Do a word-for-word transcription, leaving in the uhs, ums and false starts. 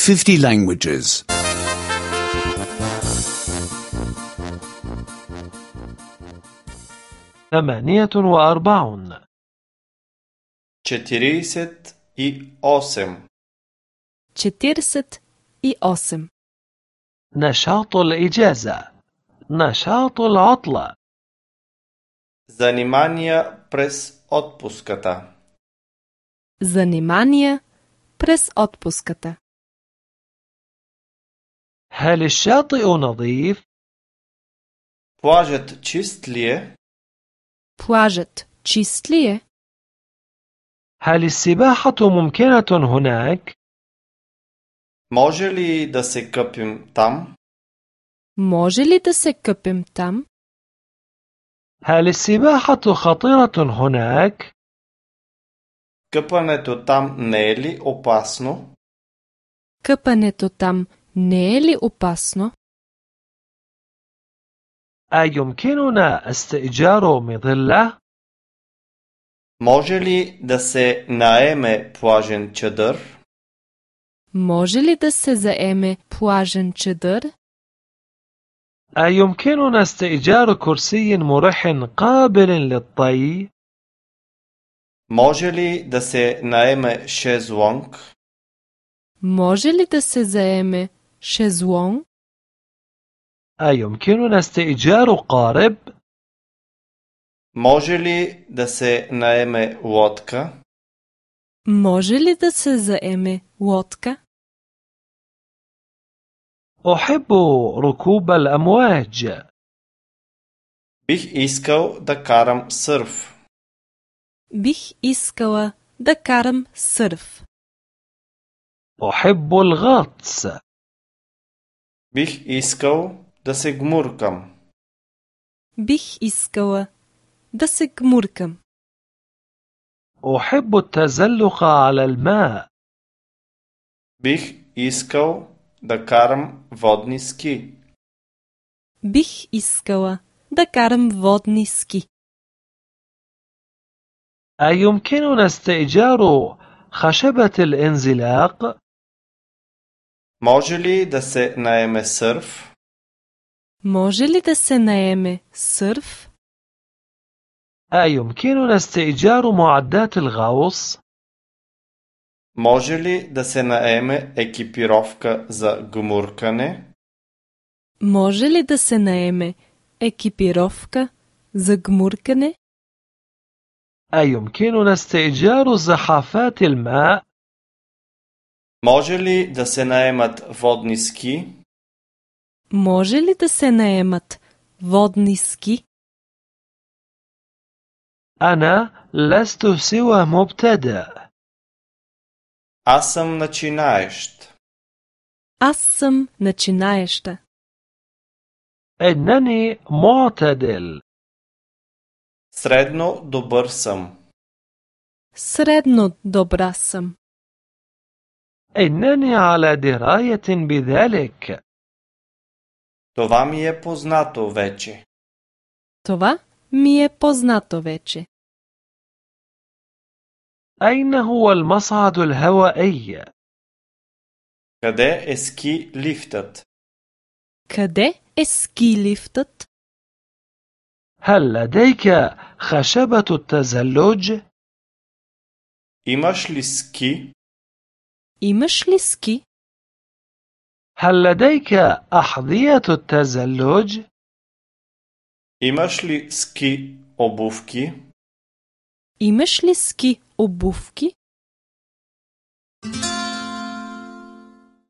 fifty languages. ثمانية وأربعون. четиридесет и осем. четиридесет и осем. نشاط الإجازة. نشاط العطلة. Занимания през отпуската. Занимания през отпуската. هل الشاطئ نظيف؟ Плажът чист ли е? Плажът чист ли е? هل السباحة ممكنة هناك؟ Може ли да се къпим там? Може ли да се къпим там? هل السباحة خطيرة هناك؟ Къпането там не е ли опасно? Къпането там не е ли опасно? أيمكننا استئجار مظلة؟ Може ли да се наеме плажен чадър? Може ли да се заеме плажен чадър? أيمكننا استئجار كرسي مريح قابل للطي؟ Може ли да се наеме шезлонг? Може ли да се заеме шезлонг? أيمكننا استئجار قارب؟ Може ли да се наеме лодка? Може ли да се заеме лодка? أحب ركوب الأمواج. Бих искал да карам сърф. Бих искала да карам сърф. أحب الغطس. Бих искал да се гмуркам. Бих искала да се гмуркам. أحب التزلق على الماء. Бих искал да карам водни ски. Бих искала да карам водни ски. أيمكننا استئجار خشبة الانزلاق؟ Може ли да се наеме сърф? Може ли да се наеме сърф? أيمكننا استئجار معدات الغوص؟ Може ли да се наеме екипировка за гмуркане? Може ли да се наеме екипировка за гмуркане? أيمكننا استئجار زحافات الماء؟ Може ли да се наемат водни ски? Може ли да се наемат водни ски? أنا لست سوى مبتدأ. Аз съм начинаещ. Аз съм начинаеща. إنني معتدل. Средно добър съм. Средно добра съм. إنني على دراية بذلك. Това ми е познато вече. Това ми е познато вече. أين هو المصعد الهوائي؟ Къде е ски лифтът? Къде е ски лифтът? هل لديك خشبة التزلج؟ Имаш ли ски? Имаш ли ски? هل لديك أحذية التزلج؟ Имаш ли ски обувки? Имаш ли ски обувки?